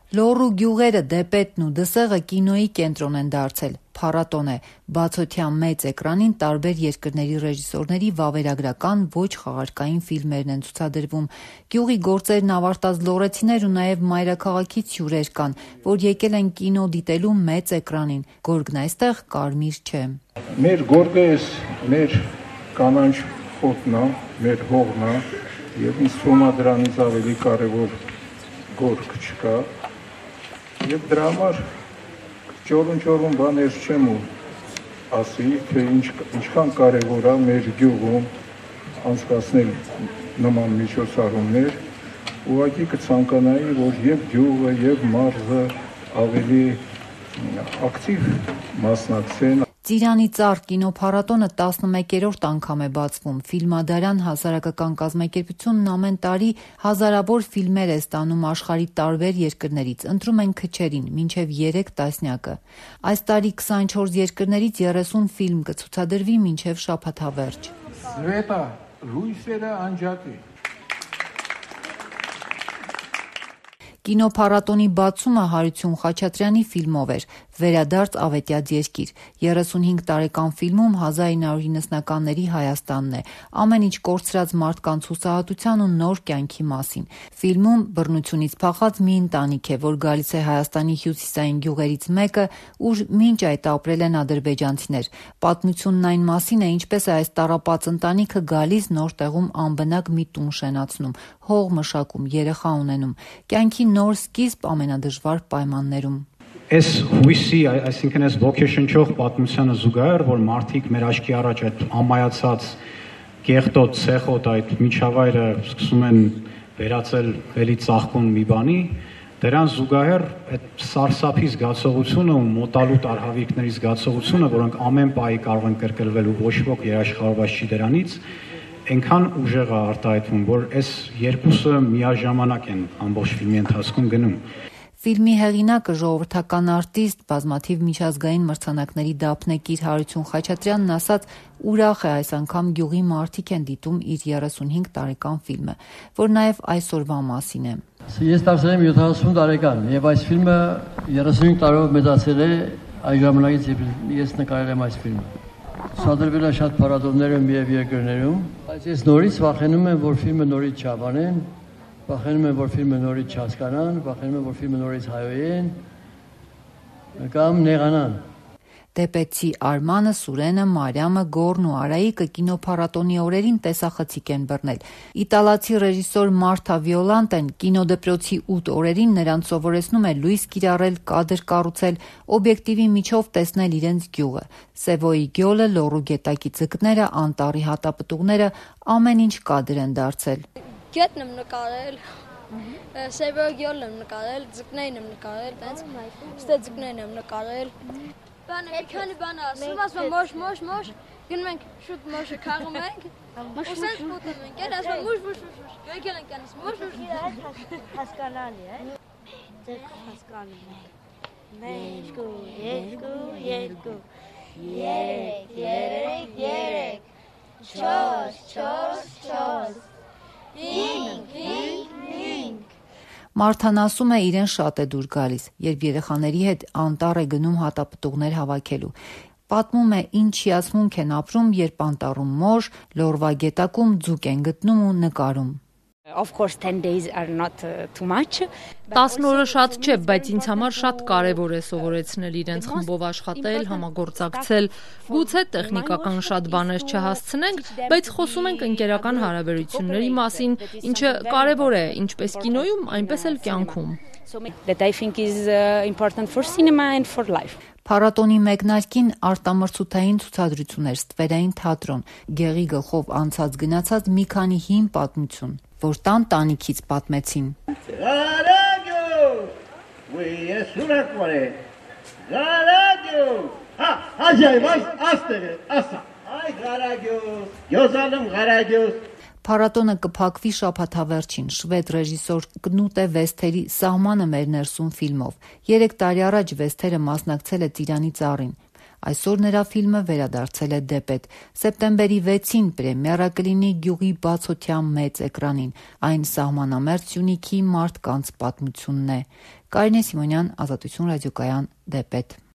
Լոռու գյուղերը, Դեպետն ու Դսեղը կինոյի կենտրոն են դարձել, փառատոն է, բացօթյա մեծ էկրանին տարբեր երկրների ռեժիսորների վավերագրական ոչ խաղարկային ֆիլմերն են ցուցադրվում։ Գյուղի գործերն ավարտած լոռեցիներ ու նաև մայրաքաղաքից հյուրեր կան, որ եկել են կինո դիտելու մեծ էկրանին, գորգն այստեղ կարմիր չէ։ Մեր գորգը էս մեր կանանչ խոտն է, մեր հողն է, եւ ինձ թվում է դրանից ավելի կարևոր գորգ չկա։ Եվ դրա համար ճորուն բաներ չեմ ու ասի, թե ինչքան կարևոր է մեր գյուղում անցկացնել նման միջոցառումներ, ուղղակի կցանկանայի, որ եւ գյուղը եւ մարզը ավելի ակտիվ մասնակցեն։ Ծիրանի ծառ կինոփառատոնը 11-րդ անգամ է բացվում։ Ֆիլմադարան հասարակական կազմակերպությունն ամեն տարի հազարավոր ֆիլմեր է ստանում աշխարհի տարբեր երկրներից, ընտրում են քչերին, մինչև 3 տասնյակը։ Այս տարի 24 երկրներից 30 ֆիլմ կցուցադրվի մինչև շաբաթավերջ։ Սվետա, լույսերը անջատի։ Կինոփառատոնի բացումը Հարություն Խաչատրյանի ֆիլմով էր «Վերադարձ Ավետյաց երկիր»։ 35 տարեկան ֆիլմում 1990-ականների Հայաստանն է, ամեն ինչ կորցրած մարդկանց հուսահատության ու նոր կյանքի մասին։ Ֆիլմում բռնությունից փախած մի ընտանիք է, որ գալիս է Հայաստանի հյուսիսային գյուղերից մեկը, ուր մինչ այդ ապրել են ադրբեջանցիներ։ Պատմությունն այն մասին է, ինչպես է այս տառապած ընտանիքը գալիս նոր տեղում անբնակ մի տուն շենացնում, հող մշակում, երեխա ունենում։ Կյանքի նոր սկիզբ ամենադժվար պայմաններում։ Այս հույսի, այսինքն այս ոգեշնչող պատմությանը զուգահեռ, որ մարդիկ մեր աչքի առաջ այդ ամայացած կեղտոտ, ցեխոտ այդ միջավայրը սկսում են վերածել վելի ծաղկուն մի բանի, դրան զուգահեռ այդ սարսափի զգացողությունը ու մոտալուտ արհավիրքների զգացողությունը, որոնք ամեն պահի կարող են կրկնվել ու ոչ ոք երաշխավորված չի դրանից, այնքան ուժեղ է արտահայտվում, որ այս երկուսը միաժամանակ են ամբողջ ֆիլմի ընթացքում գնում։ Ֆիլմի հեղինակը ժողովրդական արտիստ, բազմաթիվ միջազգային մրցանակների դափնեկիր Հարություն Խաչատրյանն ասաց, ուրախ է այս անգամ գյուղի մարդիկ են դիտում իր 35 տարեկան ֆիլմը, որ նաև այսօրվա մասին է։ Ես դարձել եմ 70 տարեկան եւ այս ֆիլմը 35 տարով մեծացել է այս ժամանակից, երբ ես նկարել եմ այս ֆիլմը։ Ցուցադրվել է շատ փառատոներում եւ երկրներում, բայց ես նորից վախենում եմ, որ ֆիլմը նորից չավանեն, վախենում եմ, որ ֆիլմը նորից չհասկանան, վախենում եմ, որ ֆիլմը նորից հայոյեն կամ նեղանան։ Դեպեցի Արմանը, Սուրենը, Մարիամը, Գորն ու Արայիկը կինոփառատոնի օրերին տեսախցիկ են բռնել։ Իտալացի ռեժիսոր Մարթա Վիոլանտեն կինոդպրոցի 8 օրերին նրանց սովորեցնում է լույս կիրառել, կադր կառուցել, օբյեկտիվի միջով տեսնել իրենց գյուղը։ Սևոյի գյոլը, Լոռու գետակի ձկները, Անտառի հատապտուղները ամեն ինչ կադր են դարձել։ Գետն եմ նկարել, Սևոյի գյոլն եմ նկարել, ձկներն եմ նկարել, տենց ստե ձկներն եմ նկարել։ Բանը քանի բան ասում, ասում մոշ, գնում ենք շուտ մոշը քաղում ենք, ուսած փոթում ենք, ասում մուշ, եկել ենք անց մուշ, հասկանալի է, ձեր հասկանում եք, 1, 2, 3, 4, 5 Մարթան ասում է իրեն շատ է դուր գալիս, երբ երեխաների հետ անտառ է գնում հատապտուղներ հավաքելու։ Պատմում է ինչ հիացմունք են ապրում, երբ անտառում մոշ, Լոռվա գետակում ձուկ են գտնում ու նկարում։ Of course 10 days are not too much. 10 օրը շատ չէ, բայց ինձ համար շատ կարևոր է սովորեցնել իրենց խմբով աշխատել, համագործակցել։ Գուցե տեխնիկական շատ բաներ չհասցնենք, բայց խոսում ենք ընկերական հարաբերությունների մասին, ինչը կարևոր է ինչպես կինոյում, այնպես էլ կյանքում։ That I think is important for cinema and for life. Փառատոնի մեկնարկին արտամրցութային ցուցադրություն էր Ստվերային թատրոն, Գեղի գլխով անցած գնացած մի քանի հին պատմություն, որ տան տանիքից պատմեցին։ Փառատոնը կփակվի շաբաթավերջին շվեդ ռեժիսոր Կնուտե Վեսթերի «Սահմանը մեր ներսում» ֆիլմով։ 3 տարի առաջ Վեսթերը մասնակցել է Ծիրանի ծառին։ Այսօր նրա ֆիլմը վերադարձել է Դեպետ։ Սեպտեմբերի 6-ին պրեմիերա կլինի գյուղի բացօթյա մեծ էկրանին։ Այն սահմանամերձ Սյունիքի մարդկանց պատմությունն է։ Կարինե Սիմոնյան, Ազատություն ռադիոկայան, Դեպետ։